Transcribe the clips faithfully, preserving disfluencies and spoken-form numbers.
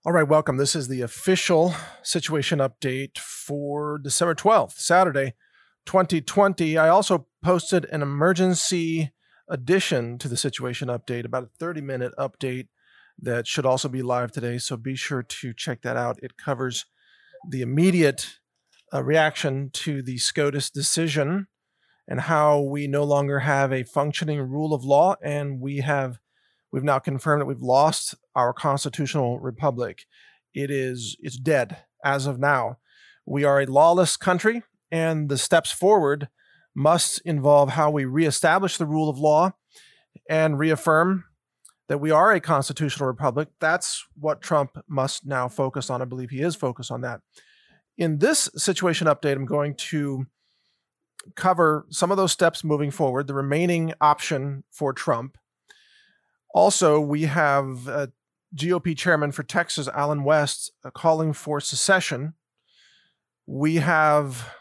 All right, welcome. This is the official situation update for December twelfth, Saturday, twenty twenty. I also posted an emergency addition to the situation update, about a thirty minute update that should also be live today. So be sure to check that out. It covers the immediate uh, reaction to the SCOTUS decision and how we no longer have a functioning rule of law, and we have We've now confirmed that we've lost our constitutional republic. It is it's dead as of now. We are a lawless country, and the steps forward must involve how we reestablish the rule of law and reaffirm that we are a constitutional republic. That's what Trump must now focus on. I believe he is focused on that. In this situation update, I'm going to cover some of those steps moving forward, the remaining option for Trump. Also, we have uh, G O P chairman for Texas, Allen West, uh, calling for secession. We have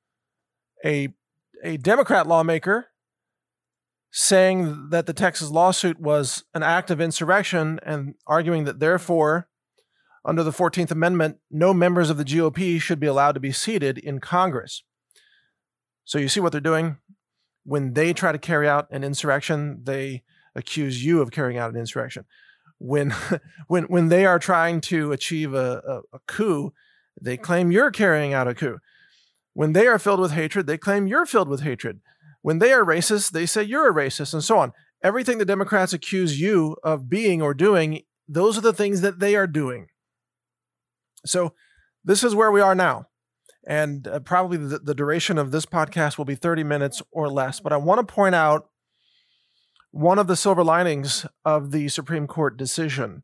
a, a Democrat lawmaker saying that the Texas lawsuit was an act of insurrection and arguing that therefore, under the fourteenth Amendment, no members of the G O P should be allowed to be seated in Congress. So you see what they're doing? When they try to carry out an insurrection, they accuse you of carrying out an insurrection. When when when they are trying to achieve a, a, a coup, they claim you're carrying out a coup. When they are filled with hatred, they claim you're filled with hatred. When they are racist, they say you're a racist, and so on. Everything the Democrats accuse you of being or doing, those are the things that they are doing. So this is where we are now. And uh, probably the, the duration of this podcast will be thirty minutes or less. But I want to point out one of the silver linings of the Supreme Court decision,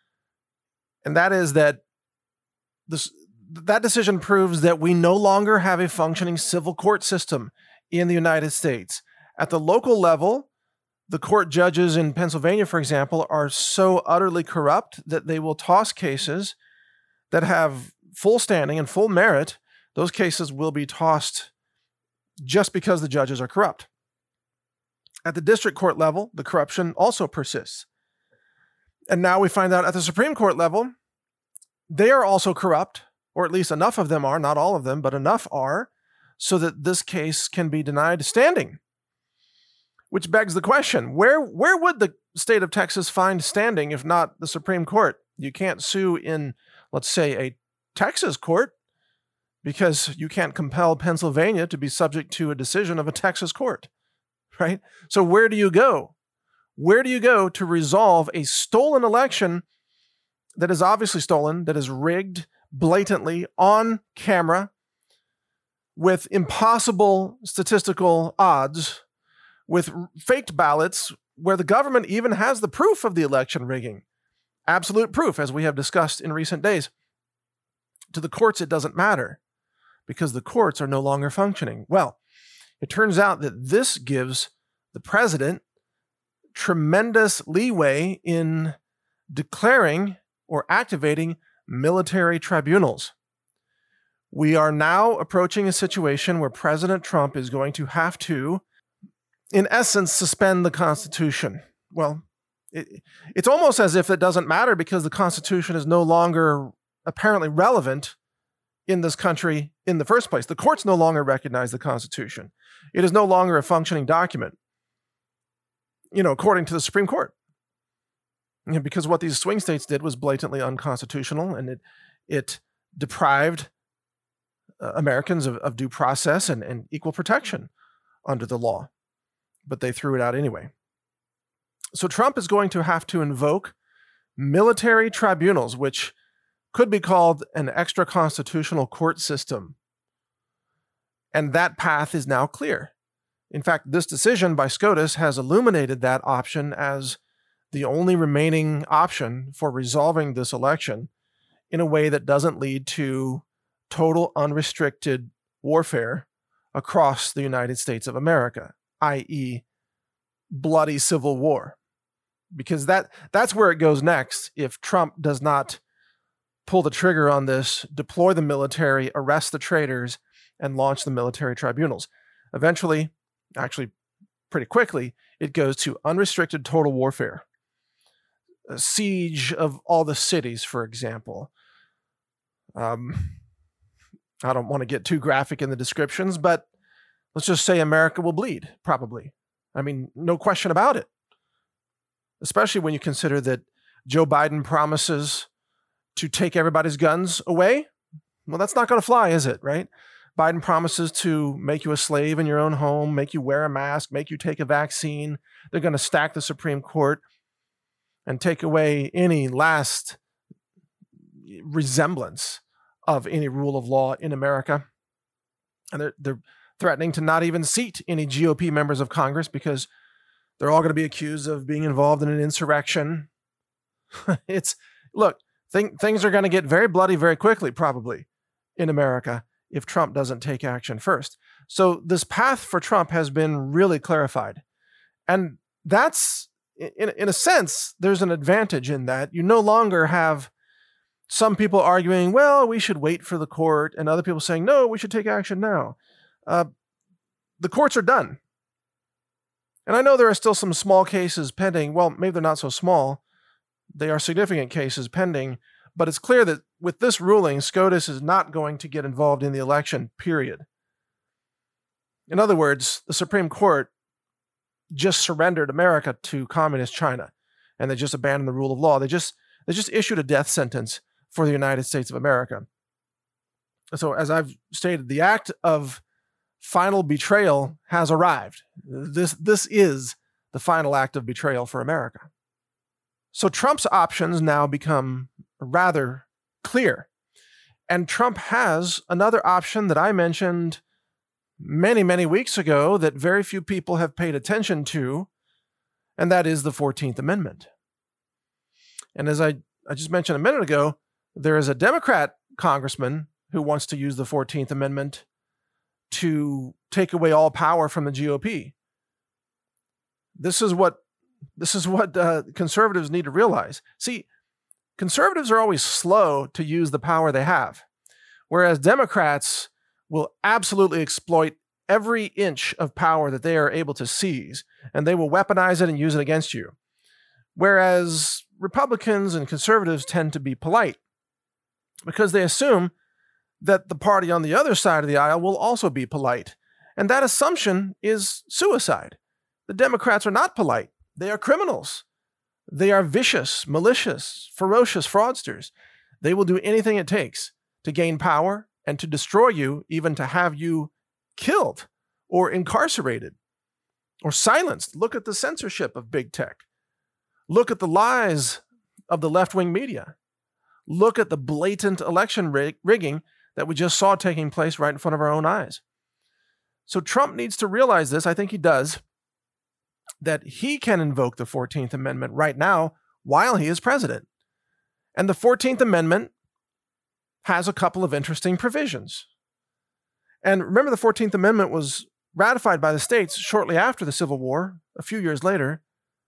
and that is that this, that decision proves that we no longer have a functioning civil court system in the United States. At the local level, the court judges in Pennsylvania, for example, are so utterly corrupt that they will toss cases that have full standing and full merit. Those cases will be tossed just because the judges are corrupt. At the district court level, the corruption also persists. And now we find out at the Supreme Court level, they are also corrupt, or at least enough of them are, not all of them, but enough are, so that this case can be denied standing. Which begs the question, where, where would the state of Texas find standing if not the Supreme Court? You can't sue in, let's say, a Texas court because you can't compel Pennsylvania to be subject to a decision of a Texas court. Right? So where do you go? Where do you go to resolve a stolen election that is obviously stolen, that is rigged blatantly on camera with impossible statistical odds, with faked ballots where the government even has the proof of the election rigging? Absolute proof, as we have discussed in recent days. To the courts, it doesn't matter because the courts are no longer functioning. Well, it turns out that this gives the president tremendous leeway in declaring or activating military tribunals. We are now approaching a situation where President Trump is going to have to, in essence, suspend the Constitution. Well, it, it's almost as if it doesn't matter because the Constitution is no longer apparently relevant in this country in the first place. The courts no longer recognize the Constitution. It is no longer a functioning document, you know, according to the Supreme Court. You know, because what these swing states did was blatantly unconstitutional, and it it deprived uh, Americans of, of due process and, and equal protection under the law. But they threw it out anyway. So Trump is going to have to invoke military tribunals, which could be called an extra-constitutional court system. And that path is now clear. In fact, this decision by SCOTUS has illuminated that option as the only remaining option for resolving this election in a way that doesn't lead to total unrestricted warfare across the United States of America, that is bloody civil war. Because that that's where it goes next if Trump does not pull the trigger on this, deploy the military, arrest the traitors, and launch the military tribunals. Eventually, actually pretty quickly, it goes to unrestricted total warfare. siege of all the cities, for example. Um, I don't want to get too graphic in the descriptions, but let's just say America will bleed, probably. I mean, no question about it. Especially when you consider that Joe Biden promises to take everybody's guns away. Well, that's not going to fly, is it, right? Biden promises to make you a slave in your own home, make you wear a mask, make you take a vaccine. They're going to stack the Supreme Court and take away any last resemblance of any rule of law in America. And they're, they're threatening to not even seat any G O P members of Congress because they're all going to be accused of being involved in an insurrection. It's, look, th- things are going to get very bloody very quickly, probably, in America if Trump doesn't take action first. So this path for Trump has been really clarified. And that's, in, in a sense, there's an advantage in that. You no longer have some people arguing, well, we should wait for the court, and other people saying, no, we should take action now. Uh, the courts are done. And I know there are still some small cases pending. Well, maybe they're not so small. They are significant cases pending. But it's clear that with this ruling, SCOTUS is not going to get involved in the election, period. In other words, the Supreme Court just surrendered America to communist China, and they just abandoned the rule of law. They just they just issued a death sentence for the United States of America. So as I've stated, the act of final betrayal has arrived. This, this is the final act of betrayal for America. So Trump's options now become rather clear. And Trump has another option that I mentioned many, many weeks ago that very few people have paid attention to, and that is the fourteenth Amendment. And as I, I just mentioned a minute ago, there is a Democrat congressman who wants to use the fourteenth Amendment to take away all power from the G O P. This is what this is what uh, conservatives need to realize. See, conservatives are always slow to use the power they have, whereas Democrats will absolutely exploit every inch of power that they are able to seize, and they will weaponize it and use it against you. Whereas Republicans and conservatives tend to be polite because they assume that the party on the other side of the aisle will also be polite. And that assumption is suicide. The Democrats are not polite. They are criminals. They are vicious, malicious, ferocious fraudsters. They will do anything it takes to gain power and to destroy you, even to have you killed or incarcerated or silenced. Look at the censorship of big tech. Look at the lies of the left-wing media. Look at the blatant election rig- rigging that we just saw taking place right in front of our own eyes. So Trump needs to realize this. I think he does, that he can invoke the fourteenth Amendment right now while he is president. And the fourteenth Amendment has a couple of interesting provisions. And remember, the fourteenth Amendment was ratified by the states shortly after the Civil War, a few years later,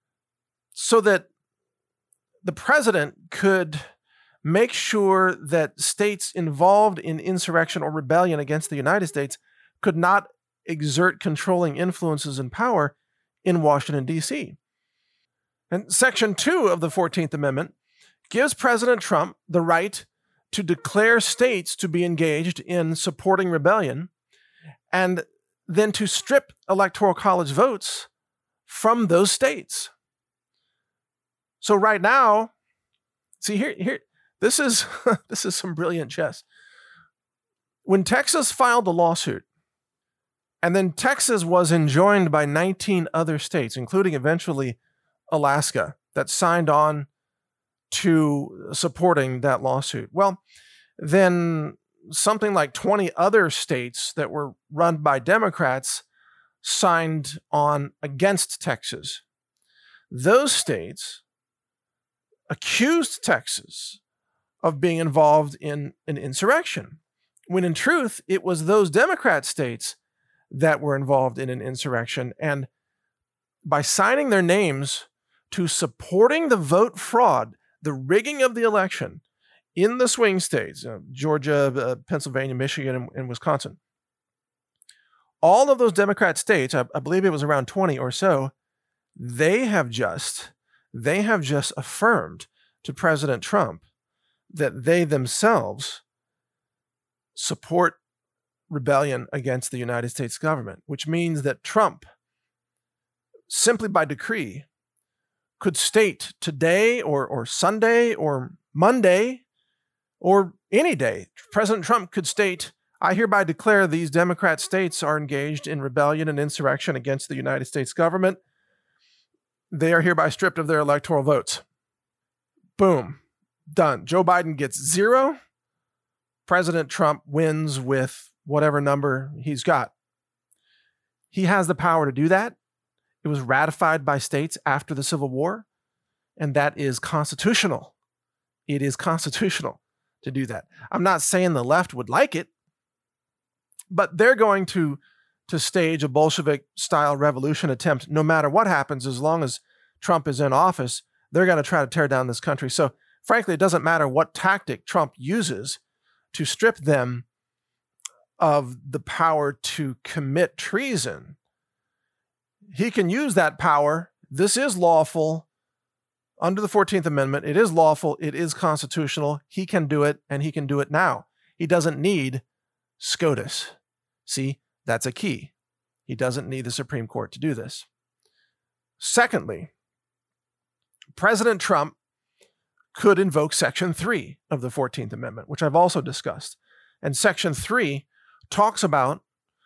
so that the president could make sure that states involved in insurrection or rebellion against the United States could not exert controlling influences and power in Washington, D C. And Section two of the fourteenth Amendment gives President Trump the right to declare states to be engaged in supporting rebellion and then to strip Electoral College votes from those states. So right now, see here, here, this is this is some brilliant chess. When Texas filed the lawsuit, and then Texas was enjoined by nineteen other states, including eventually Alaska, that signed on to supporting that lawsuit. Well, then something like twenty other states that were run by Democrats signed on against Texas. Those states accused Texas of being involved in an insurrection, when in truth, it was those Democrat states that were involved in an insurrection. And by signing their names to supporting the vote fraud, the rigging of the election in the swing states, uh, Georgia, uh, Pennsylvania, Michigan, and, and Wisconsin, all of those Democrat states, I, I believe it was around twenty or so, they have just they have just affirmed to President Trump that they themselves support rebellion against the United States government, which means that Trump, simply by decree, could state today or, or Sunday or Monday or any day, President Trump could state, I hereby declare these Democrat states are engaged in rebellion and insurrection against the United States government. They are hereby stripped of their electoral votes. Boom. Done. Joe Biden gets zero. President Trump wins with whatever number he's got. He has the power to do that. It was ratified by states after the Civil War, and that is constitutional. It is constitutional to do that. I'm not saying the left would like it, but they're going to, to stage a Bolshevik-style revolution attempt no matter what happens. As long as Trump is in office, they're going to try to tear down this country. So frankly, it doesn't matter what tactic Trump uses to strip them of the power to commit treason. He can use that power. This is lawful under the fourteenth Amendment. It is lawful. It is constitutional. He can do it, and he can do it now. He doesn't need SCOTUS. See, that's a key. He doesn't need the Supreme Court to do this. Secondly, President Trump could invoke Section three of the fourteenth Amendment, which I've also discussed. And Section three talks about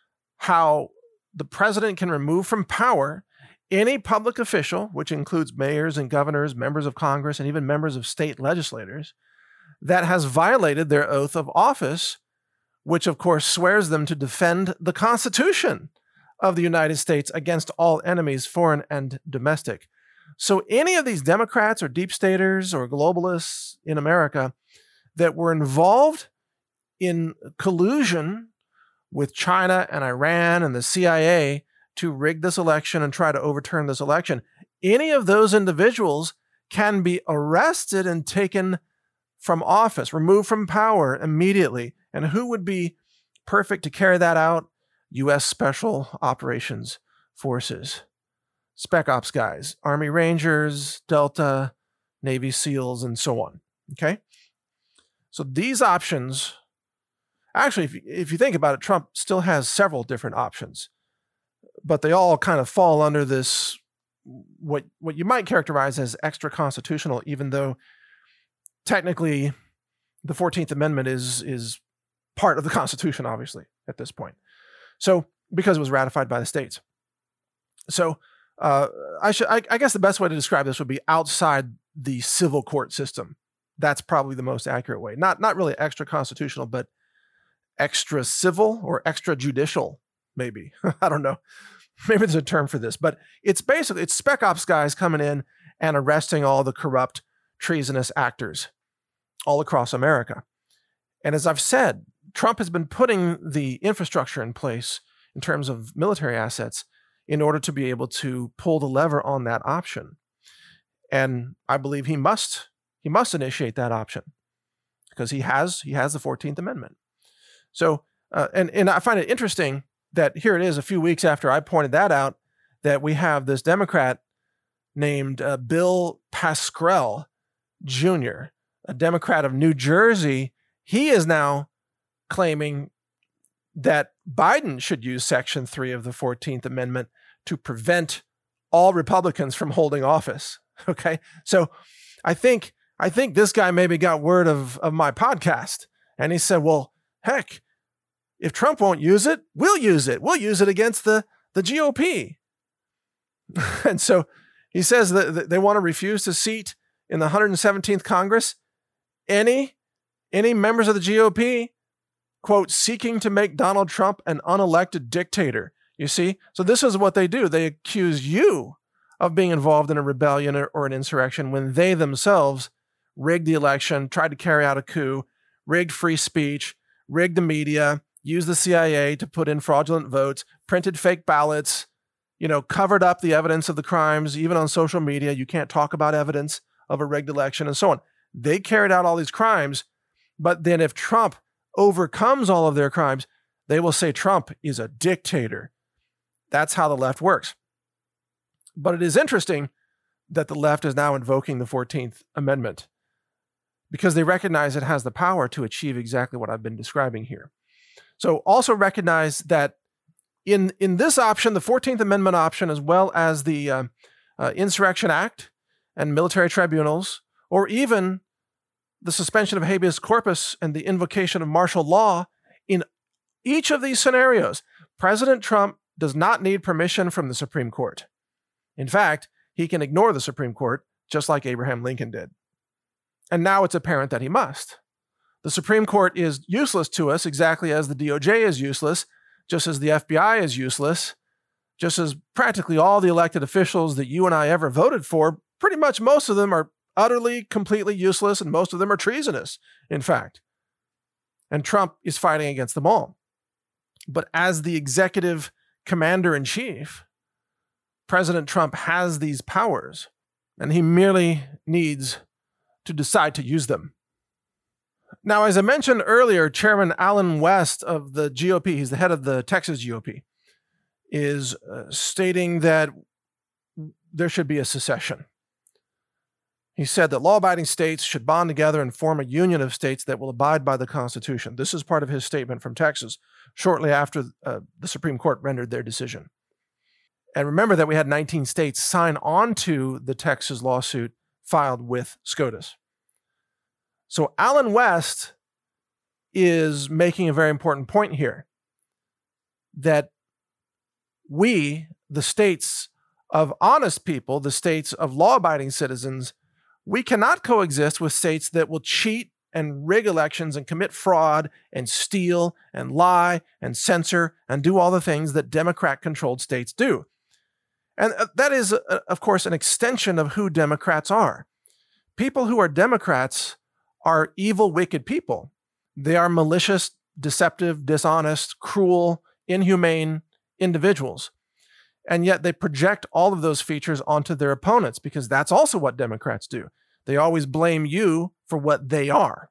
how the president can remove from power any public official, which includes mayors and governors, members of Congress, and even members of state legislators, that has violated their oath of office, which of course swears them to defend the Constitution of the United States against all enemies, foreign and domestic. So any of these Democrats or deep staters or globalists in America that were involved in collusion with China and Iran and the C I A to rig this election and try to overturn this election, any of those individuals can be arrested and taken from office, removed from power immediately. And who would be perfect to carry that out? U S Special Operations Forces. Spec Ops guys, Army Rangers, Delta, Navy SEALs, and so on. Okay? So these options, actually, if you, if you think about it, Trump still has several different options, but they all kind of fall under this, what, what you might characterize as extra constitutional, even though technically the fourteenth Amendment is, is part of the Constitution, obviously, at this point. So, because it was ratified by the states. So, uh, I should, I, I guess the best way to describe this would be outside the civil court system. That's probably the most accurate way. Not, not really extra constitutional, but extra civil or extra judicial, maybe. I don't know. Maybe there's a term for this, but it's basically, it's Spec Ops guys coming in and arresting all the corrupt, treasonous actors all across America. And as I've said, Trump has been putting the infrastructure in place in terms of military assets in order to be able to pull the lever on that option. And I believe he must, he must initiate that option because he has, he has the fourteenth Amendment. So, uh, and, and I find it interesting that here it is a few weeks after I pointed that out, that we have this Democrat named uh, Bill Pascrell Junior, a Democrat of New Jersey. He is now claiming that Biden should use Section three of the fourteenth Amendment to prevent all Republicans from holding office. Okay. So I think, I think this guy maybe got word of, of my podcast, and he said, well, heck, if Trump won't use it, we'll use it. We'll use it against the, the G O P. And so he says that they want to refuse to seat in the one hundred seventeenth Congress any, any members of the G O P, quote, seeking to make Donald Trump an unelected dictator. You see? So this is what they do. They accuse you of being involved in a rebellion or, or an insurrection when they themselves rigged the election, tried to carry out a coup, rigged free speech, rigged the media, used the C I A to put in fraudulent votes, printed fake ballots, you know, covered up the evidence of the crimes. Even on social media, you can't talk about evidence of a rigged election and so on. They carried out all these crimes, but then if Trump overcomes all of their crimes, they will say Trump is a dictator. That's how the left works. But it is interesting that the left is now invoking the fourteenth Amendment because they recognize it has the power to achieve exactly what I've been describing here. So also recognize that in, in this option, the fourteenth Amendment option, as well as the uh, uh, Insurrection Act and military tribunals, or even the suspension of habeas corpus and the invocation of martial law, in each of these scenarios, President Trump does not need permission from the Supreme Court. In fact, he can ignore the Supreme Court, just like Abraham Lincoln did. And now it's apparent that he must. The Supreme Court is useless to us exactly as the D O J is useless, just as the F B I is useless, just as practically all the elected officials that you and I ever voted for, pretty much most of them are utterly, completely useless, and most of them are treasonous, in fact. And Trump is fighting against them all. But as the executive commander-in-chief, President Trump has these powers, and he merely needs to decide to use them. Now, as I mentioned earlier, Chairman Allen West of the G O P, he's the head of the Texas G O P, is uh, stating that there should be a secession. He said that law-abiding states should bond together and form a union of states that will abide by the Constitution. This is part of his statement from Texas shortly after uh, the Supreme Court rendered their decision. And remember that we had nineteen states sign on to the Texas lawsuit filed with SCOTUS. So Allen West is making a very important point here, that we, the states of honest people, the states of law-abiding citizens, we cannot coexist with states that will cheat and rig elections and commit fraud and steal and lie and censor and do all the things that Democrat-controlled states do. And that is, uh, of course, an extension of who Democrats are. People who are Democrats are evil, wicked people. They are malicious, deceptive, dishonest, cruel, inhumane individuals. And yet they project all of those features onto their opponents because that's also what Democrats do. They always blame you for what they are.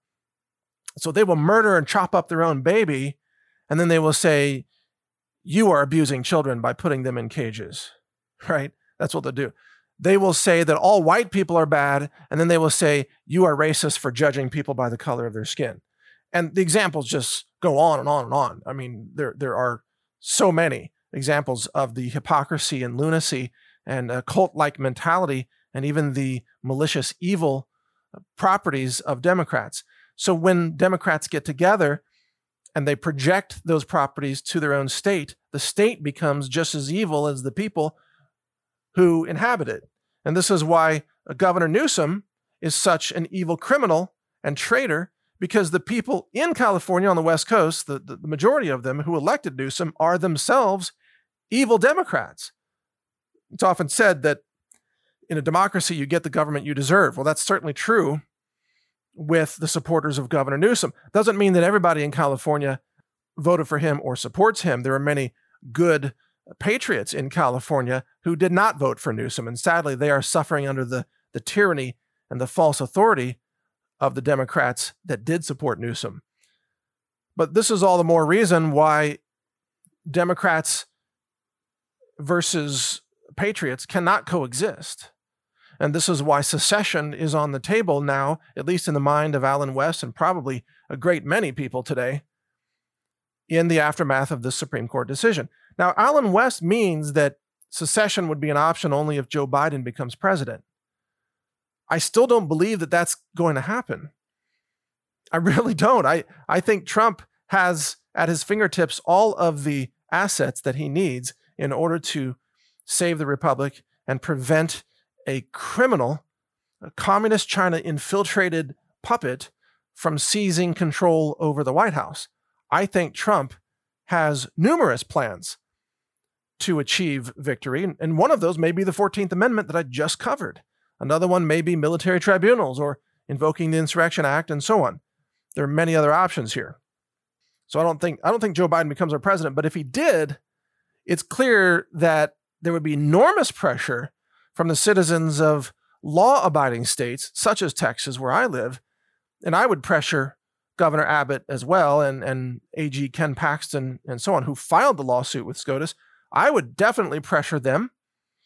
So they will murder and chop up their own baby, and then they will say, you are abusing children by putting them in cages. Right? That's what they'll do. They will say that all white people are bad, and then they will say, you are racist for judging people by the color of their skin. And the examples just go on and on and on. I mean, there, there are so many examples of the hypocrisy and lunacy and uh, cult-like mentality and even the malicious evil properties of Democrats. So when Democrats get together and they project those properties to their own state, the state becomes just as evil as the people who inhabit it. And this is why Governor Newsom is such an evil criminal and traitor, because the people in California on the West Coast, the, the majority of them who elected Newsom, are themselves evil Democrats. It's often said that in a democracy, you get the government you deserve. Well, that's certainly true with the supporters of Governor Newsom. Doesn't mean that everybody in California voted for him or supports him. There are many good patriots in California who did not vote for Newsom, and sadly, they are suffering under the, the tyranny and the false authority of the Democrats that did support Newsom. But this is all the more reason why Democrats versus patriots cannot coexist. And this is why secession is on the table now, at least in the mind of Allen West and probably a great many people today, in the aftermath of this Supreme Court decision. Now, Allen West means that secession would be an option only if Joe Biden becomes president. I still don't believe that that's going to happen. I really don't. I, I think Trump has at his fingertips all of the assets that he needs in order to save the republic and prevent a criminal, a communist China infiltrated puppet from seizing control over the White House. I think Trump has numerous plans to achieve victory, and one of those may be the fourteenth Amendment that I just covered. Another one may be military tribunals or invoking the Insurrection Act and so on. There are many other options here. So I don't think I don't think Joe Biden becomes our president, but if he did, it's clear that there would be enormous pressure from the citizens of law-abiding states, such as Texas, where I live, and I would pressure Governor Abbott as well, and, and A G Ken Paxton and so on, who filed the lawsuit with SCOTUS. I would definitely pressure them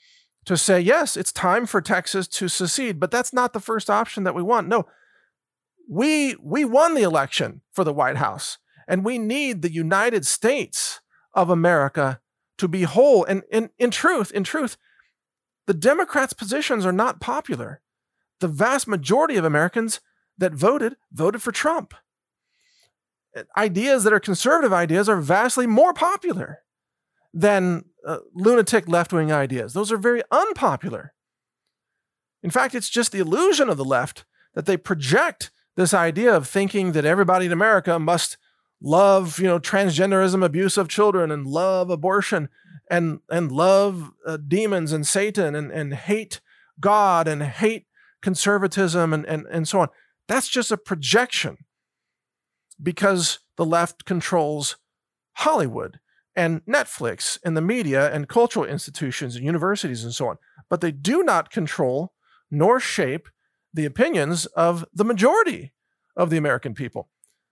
to say, yes, it's time for Texas to secede, but that's not the first option that we want. No, we, we won the election for the White House, and we need the United States of America to be whole. And in, in truth, in truth, the Democrats' positions are not popular. The vast majority of Americans that voted, voted for Trump. Ideas that are conservative ideas are vastly more popular than uh, lunatic left-wing ideas. Those are very unpopular. In fact, it's just the illusion of the left that they project this idea of thinking that everybody in America must love, you know, transgenderism, abuse of children, and love abortion, and and love uh, demons and Satan, and, and hate God, and hate conservatism, and, and, and so on. That's just a projection, because the left controls Hollywood and Netflix and the media and cultural institutions and universities and so on. But they do not control nor shape the opinions of the majority of the American people.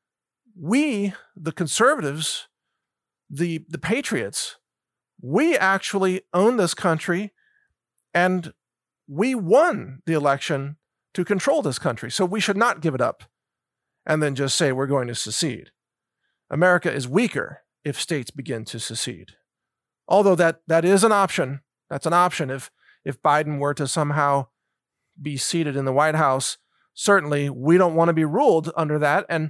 We, the conservatives, the, the patriots, we actually own this country, and we won the election to control this country. So we should not give it up and then just say we're going to secede. America is weaker if states begin to secede. Although that, that is an option. That's an option. If, if Biden were to somehow be seated in the White House, certainly we don't want to be ruled under that. And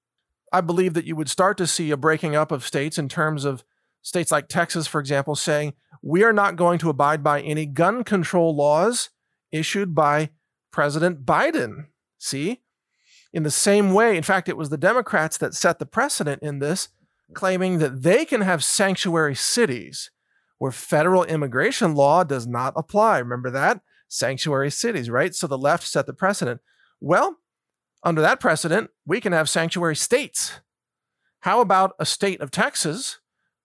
I believe that you would start to see a breaking up of states in terms of states like Texas, for example, saying we are not going to abide by any gun control laws issued by President Biden. See? In the same way, in fact, it was the Democrats that set the precedent in this, claiming that they can have sanctuary cities where federal immigration law does not apply. Remember that? Sanctuary cities, right? So the left set the precedent. Well, under that precedent, we can have sanctuary states. How about a state of Texas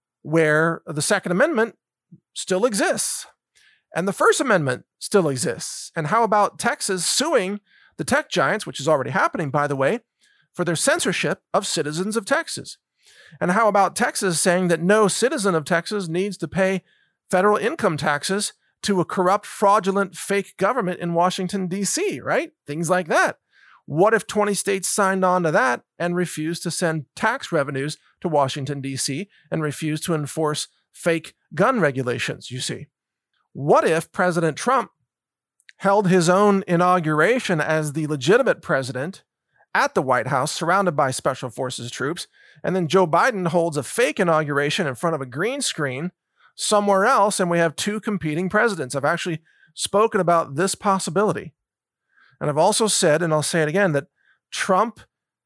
where the Second Amendment still exists and the First Amendment still exists? And how about Texas suing the tech giants, which is already happening, by the way, for their censorship of citizens of Texas? And how about Texas saying that no citizen of Texas needs to pay federal income taxes to a corrupt, fraudulent, fake government in Washington, D C, right? Things like that. What if twenty states signed on to that and refused to send tax revenues to Washington, D C, and refused to enforce fake gun regulations, you see? What if President Trump held his own inauguration as the legitimate president at the White House, surrounded by Special Forces troops, and then Joe Biden holds a fake inauguration in front of a green screen somewhere else, and we have two competing presidents? I've actually spoken about this possibility. And I've also said, and I'll say it again, that Trump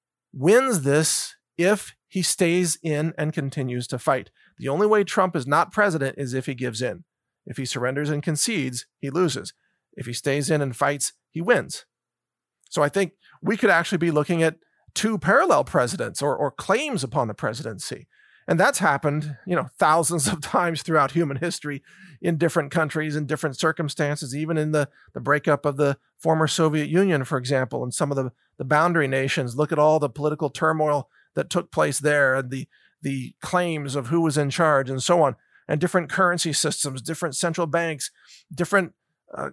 wins this if he stays in and continues to fight. The only way Trump is not president is if he gives in. If he surrenders and concedes, he loses. If he stays in and fights, he wins. So I think we could actually be looking at two parallel presidents, or, or claims upon the presidency. And that's happened, you know, thousands of times throughout human history in different countries, in different circumstances, even in the, the breakup of the former Soviet Union, for example, and some of the, the boundary nations. Look at all the political turmoil that took place there, and the, the claims of who was in charge and so on, and different currency systems, different central banks, different uh,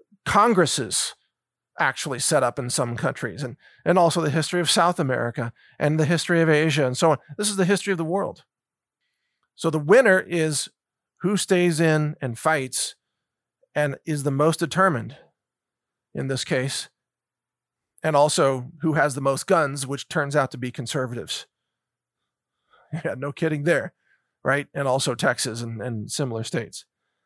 congresses actually set up in some countries, and, and also the history of South America and the history of Asia and so on. This is the history of the world. So the winner is who stays in and fights and is the most determined in this case, and also who has the most guns, which turns out to be conservatives. Yeah, no kidding there, right? And also Texas and, and similar states.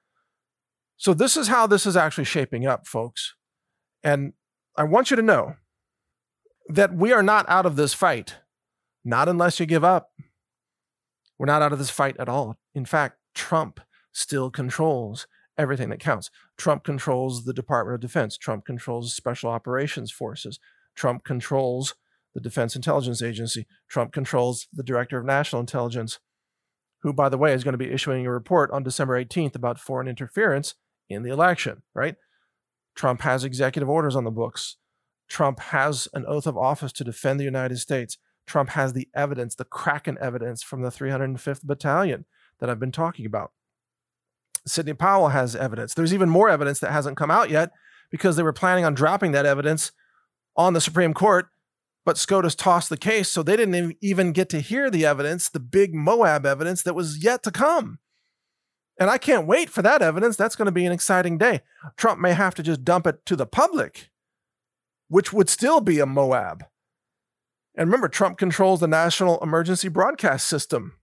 So this is how this is actually shaping up, folks. And I want you to know that we are not out of this fight, not unless you give up. We're not out of this fight at all. In fact, Trump still controls everything that counts. Trump controls the Department of Defense. Trump controls Special Operations Forces. Trump controls the Defense Intelligence Agency. Trump controls the Director of National Intelligence, who, by the way, is going to be issuing a report on December eighteenth about foreign interference in the election, right? Trump has executive orders on the books. Trump has an oath of office to defend the United States. Trump has the evidence, the Kraken evidence from the three hundred fifth Battalion that I've been talking about. Sidney Powell has evidence. There's even more evidence that hasn't come out yet because they were planning on dropping that evidence on the Supreme Court, but SCOTUS tossed the case, so they didn't even get to hear the evidence, the big Moab evidence that was yet to come. And I can't wait for that evidence. That's going to be an exciting day. Trump may have to just dump it to the public, which would still be a Moab. And remember, Trump controls the national emergency broadcast system.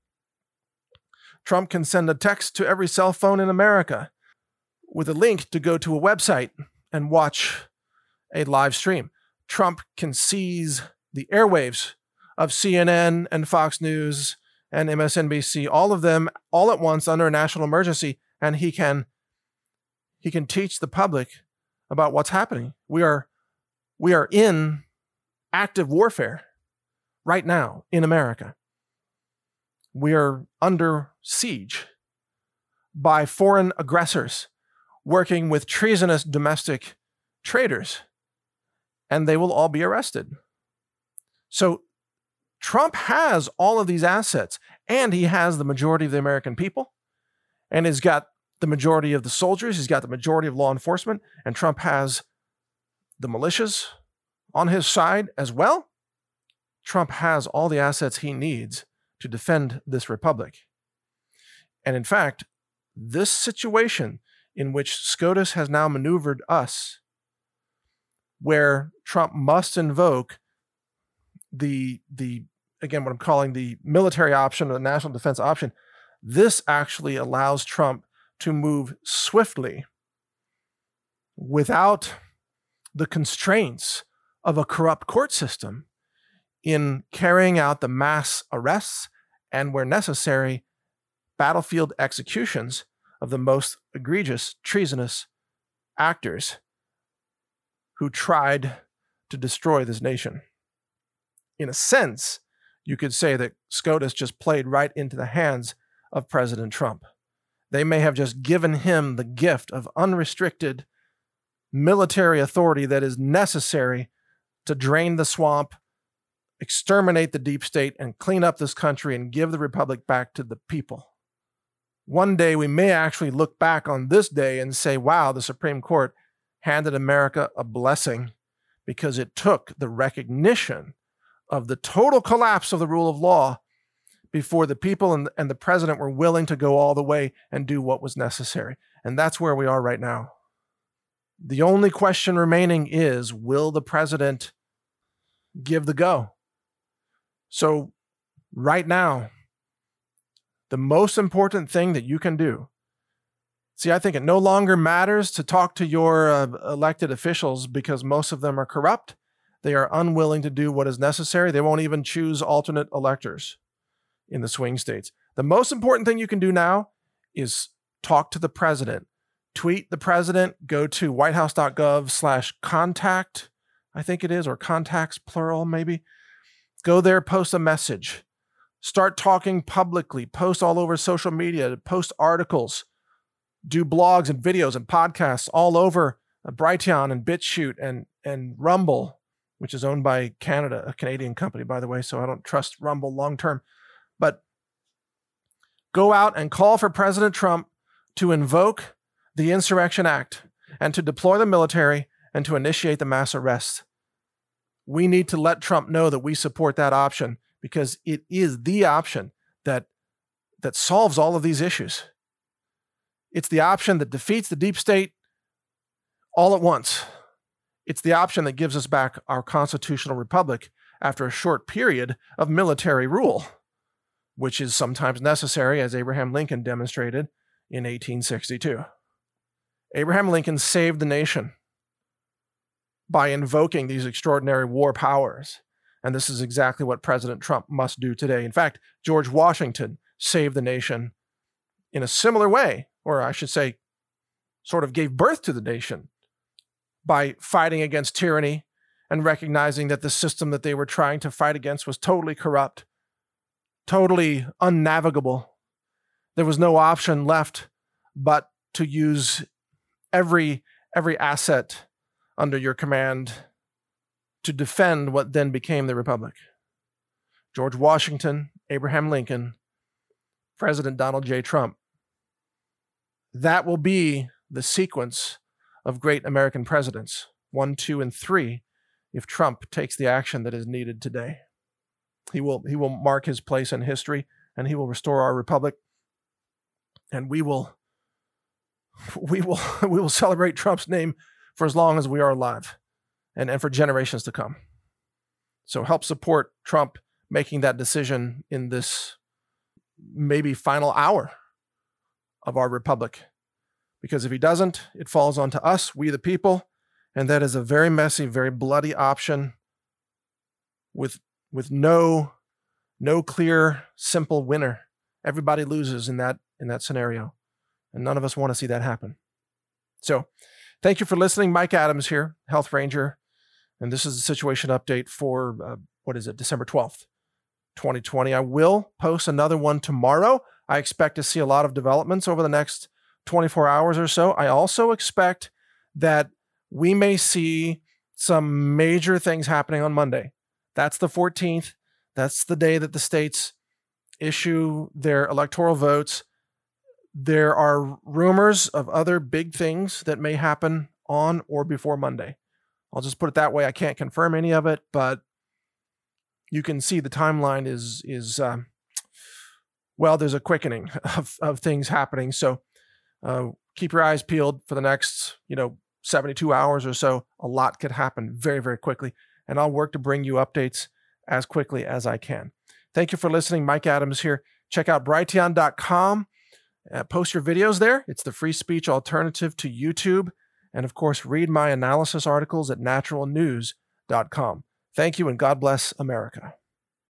Trump can send a text to every cell phone in America with a link to go to a website and watch a live stream. Trump can seize the airwaves of C N N and Fox News and M S N B C, all of them all at once under a national emergency, and he can he can teach the public about what's happening. We are we are in active warfare right now in America. We are under siege by foreign aggressors working with treasonous domestic traitors, and they will all be arrested. So Trump has all of these assets, and he has the majority of the American people, and he's got the majority of the soldiers, he's got the majority of law enforcement, and Trump has the militias on his side as well. Trump has all the assets he needs to defend this republic. And in fact, this situation in which SCOTUS has now maneuvered us, where Trump must invoke the, the again, what I'm calling the military option or the national defense option, this actually allows Trump to move swiftly without the constraints of a corrupt court system in carrying out the mass arrests and, where necessary, battlefield executions of the most egregious, treasonous actors who tried to destroy this nation. In a sense, you could say that SCOTUS just played right into the hands of President Trump. They may have just given him the gift of unrestricted military authority that is necessary to drain the swamp, exterminate the deep state, and clean up this country and give the republic back to the people. One day we may actually look back on this day and say, wow, the Supreme Court handed America a blessing because it took the recognition of the total collapse of the rule of law before the people and, and the president were willing to go all the way and do what was necessary. And that's where we are right now. The only question remaining is, will the president give the go? So right now, the most important thing that you can do, see, I think it no longer matters to talk to your uh, elected officials because most of them are corrupt. They are unwilling to do what is necessary. They won't even choose alternate electors in the swing states. The most important thing you can do now is talk to the president. Tweet the president, go to whitehouse.gov slash contact, I think it is, or contacts plural maybe. Go there, post a message. Start talking publicly, post all over social media, post articles, do blogs and videos and podcasts all over Brighteon and BitChute and, and Rumble, which is owned by Canada, a Canadian company, by the way, so I don't trust Rumble long-term. But go out and call for President Trump to invoke the Insurrection Act and to deploy the military and to initiate the mass arrests. We need to let Trump know that we support that option because it is the option that, that solves all of these issues. It's the option that defeats the deep state all at once. It's the option that gives us back our constitutional republic after a short period of military rule, which is sometimes necessary, as Abraham Lincoln demonstrated in eighteen sixty-two. Abraham Lincoln saved the nation by invoking these extraordinary war powers. And this is exactly what President Trump must do today. In fact, George Washington saved the nation in a similar way, or I should say, sort of gave birth to the nation by fighting against tyranny and recognizing that the system that they were trying to fight against was totally corrupt, totally unnavigable. There was no option left but to use every, every asset under your command to defend what then became the republic. George Washington, Abraham Lincoln, President Donald J. Trump. that will be the sequence of great American presidents, one, two, and three, if Trump takes the action that is needed today. He will, he will mark his place in history, and he will restore our republic, and we will, we will, we will celebrate Trump's name for as long as we are alive, and, and for generations to come. So help support Trump making that decision in this maybe final hour of our republic. Because if he doesn't, it falls onto us, we the people, and that is a very messy, very bloody option with, with no, no clear, simple winner. Everybody loses in that, in that scenario, and none of us want to see that happen. So thank you for listening. Mike Adams here, Health Ranger, and this is the situation update for, uh, what is it, December twelfth, twenty twenty. I will post another one tomorrow. I expect to see a lot of developments over the next twenty-four hours or so. I also expect that we may see some major things happening on Monday. That's the fourteenth. That's the day that the states issue their electoral votes. There are rumors of other big things that may happen on or before Monday. I'll just put it that way. I can't confirm any of it, but you can see the timeline is, is um, well, there's a quickening of, of things happening. So uh, keep your eyes peeled for the next, you know, seventy-two hours or so. A lot could happen very, very quickly, and I'll work to bring you updates as quickly as I can. Thank you for listening. Mike Adams here. Check out Brighteon dot com. Uh, post your videos there. It's the free speech alternative to YouTube. And of course, read my analysis articles at natural news dot com. Thank you, and God bless America.